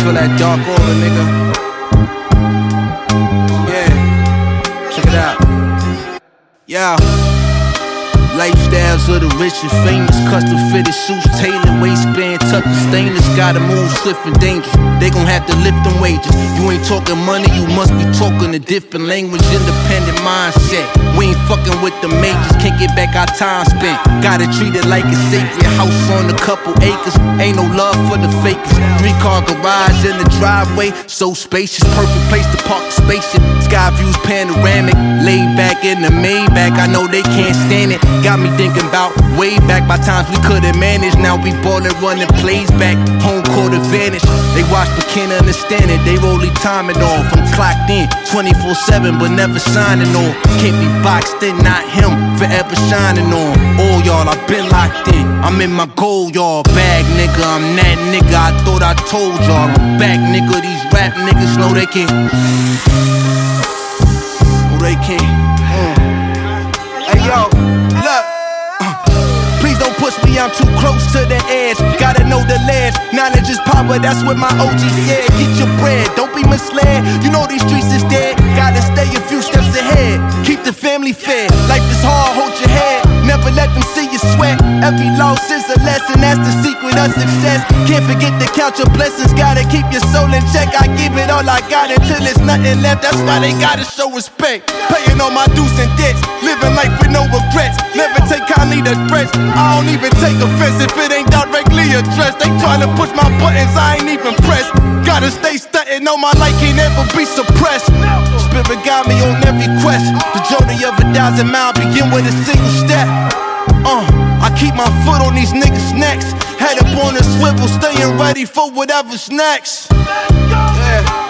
feel that dark aura, nigga. Yeah, check it out. Yeah. Lifestyles of the rich and famous, custom fitted suits, tailored waistband, tucked and stainless. Gotta move swift and dangerous. They gon' have to lift them wages. You ain't talking money, you must be talking a different language. Independent mindset. We ain't fucking with the majors, can't get back our time spent. Gotta treat it like a sacred house on a couple acres. Ain't no love for the fakers. 3-car garage in the driveway, so spacious. Perfect place to park the spaceship. Sky views panoramic, laid back in the Maybach. I know they can't stand it. Got me thinking about way back, by times we couldn't manage. Now we ballin', running plays back, home court advantage. They watch but can't understand it. They rolling timing off. I'm clocked in 24/7 but never signing off. Can't be boxed in, not him, forever shining on. All y'all, I've been locked in. I'm in my gold yard bag, nigga. I'm that nigga. I thought I told y'all I'm back, nigga. These rap niggas know they can't. Oh, they can't. Hey yo, look. Please don't push me, I'm too close to the edge. Gotta know the ledge. Knowledge is power, that's what my OG said. Get your bread, don't be misled. You know these streets is dead. Gotta stay a few steps ahead. Keep the family fed. Life is hard, hold your head. Never let them see you sweat. Every loss is a lesson, that's the secret of success. Can't forget to count your blessings. Gotta keep your soul in check. I give it all I got until there's nothing left. That's why they gotta show respect. Paying all my dues and debts. Living life with no regrets. Never take kindly to threats. I don't even take offense if it ain't directly addressed. They tryna push my buttons, I ain't even pressed. Gotta stay stuntin', know my life can't ever be suppressed. Spirit got me on every quest. The journey of 1,000 miles begin with a single step. I keep my foot on these niggas' necks. Head up on a swivel, staying ready for whatever's next. Yeah.